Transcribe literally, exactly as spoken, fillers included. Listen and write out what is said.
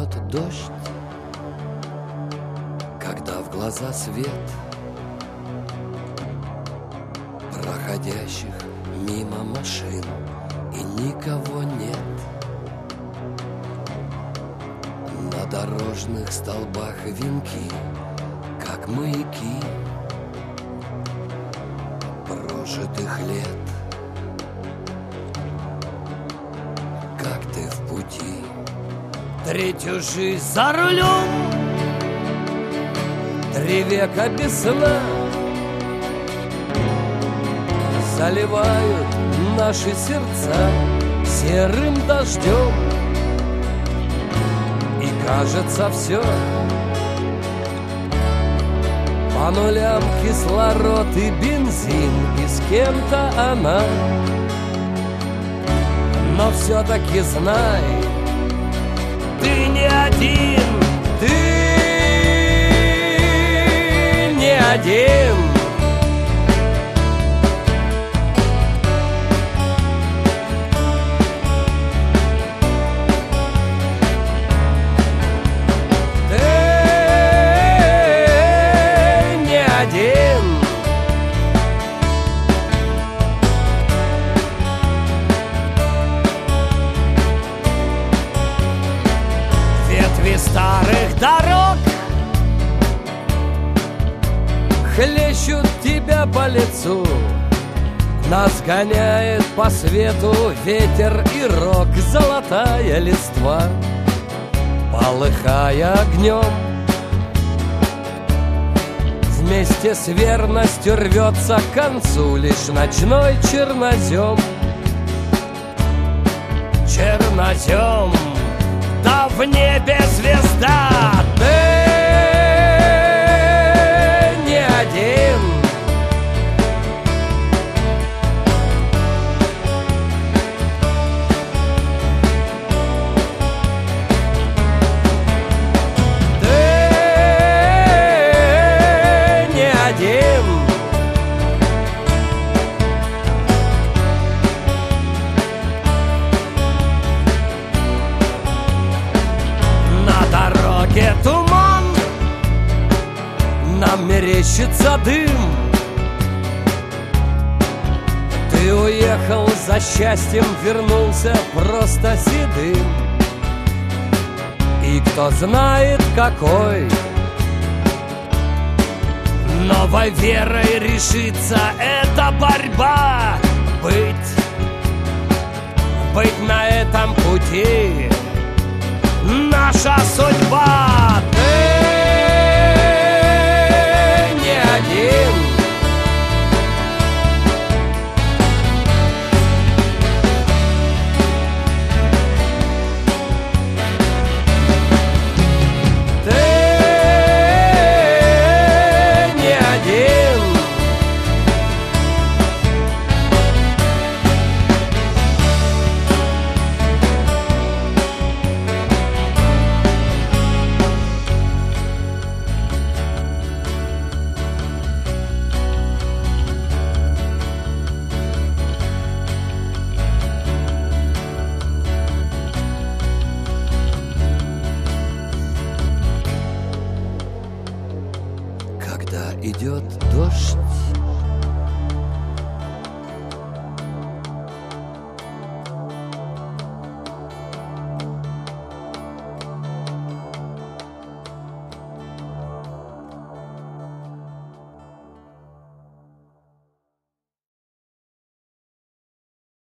идет дождь, когда в глаза свет проходящих мимо машин и никого нет. На дорожных столбах венки, как маяки прожитых лет. Как ты в пути, третью жизнь за рулем, три века без сна заливают наши сердца серым дождем. И кажется все по нулям, кислород и бензин, и с кем-то она. Но все-таки знай, ты не один, ты не один. Старых дорог хлещут тебя по лицу, нас гоняет по свету ветер и рок, золотая листва, полыхая огнем, вместе с верностью рвется к концу лишь ночной чернозем. Чернозем, да в небе звезда, ты не один. Ты не один. Туман, нам мерещится дым. Ты уехал за счастьем, вернулся просто седым. И кто знает какой новой верой решится эта борьба. Быть, быть на этом пути наша судьба. Ты не один. Ты не один. Когда идет дождь,